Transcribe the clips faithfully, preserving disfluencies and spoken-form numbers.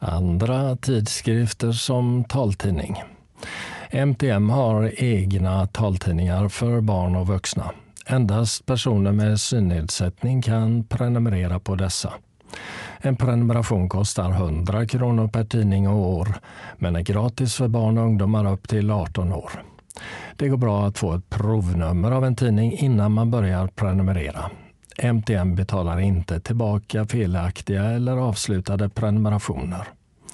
Andra tidskrifter som taltidning. M T M har egna taltidningar för barn och vuxna. Endast personer med synnedsättning kan prenumerera på dessa. En prenumeration kostar hundra kronor per tidning och år, men är gratis för barn och ungdomar upp till arton år. Det går bra att få ett provnummer av en tidning innan man börjar prenumerera. M T M betalar inte tillbaka felaktiga eller avslutade prenumerationer.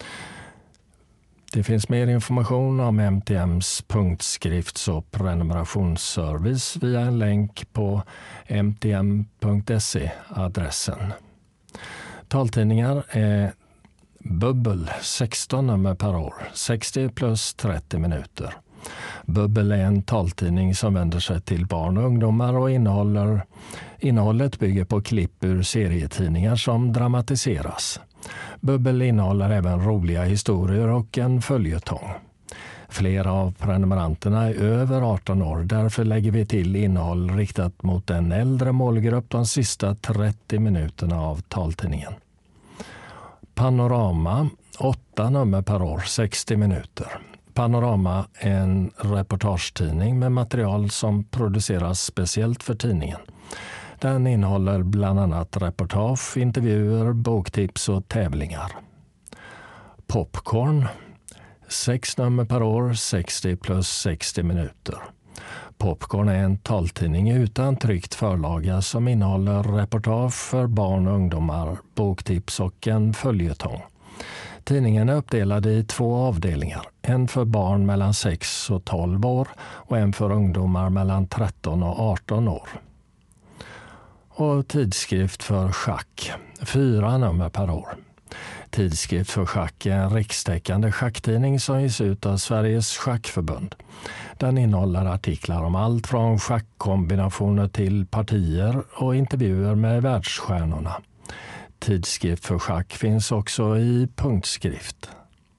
Det finns mer information om M T M:s punktskrifts- och prenumerationsservice via en länk på m t m punkt se-adressen. Taltidningar är Bubbel, sexton nummer per år, sextio plus trettio minuter. Bubbel är en taltidning som vänder sig till barn och ungdomar och innehåller, innehållet bygger på klipp ur serietidningar som dramatiseras. Bubbel innehåller även roliga historier och en följetong. Flera av prenumeranterna är över arton år, därför lägger vi till innehåll riktat mot en äldre målgrupp de sista trettio minuterna av taltidningen. Panorama, åtta nummer per år, sextio minuter. Panorama är en reportagetidning med material som produceras speciellt för tidningen. Den innehåller bland annat reportage, intervjuer, boktips och tävlingar. Popcorn, sex nummer per år, sextio plus sextio minuter. Popcorn är en taltidning utan tryckt förlaga som innehåller reportage för barn och ungdomar, boktips och en följetong. Tidningen är uppdelad i två avdelningar, en för barn mellan sex och tolv år och en för ungdomar mellan tretton och arton år. Och tidskrift för schack, fyra nummer per år. Tidskrift för schack är en rikstäckande schacktidning som ges ut av Sveriges schackförbund. Den innehåller artiklar om allt från schackkombinationer till partier och intervjuer med världsstjärnorna. Tidskrift för schack finns också i punktskrift.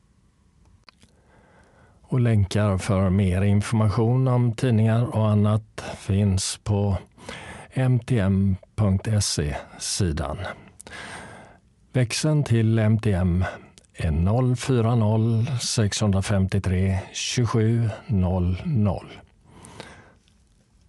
Och länkar för mer information om tidningar och annat finns på m t m punkt se-sidan. Växeln till M T M är noll fyra noll sex fem tre tjugosju noll noll.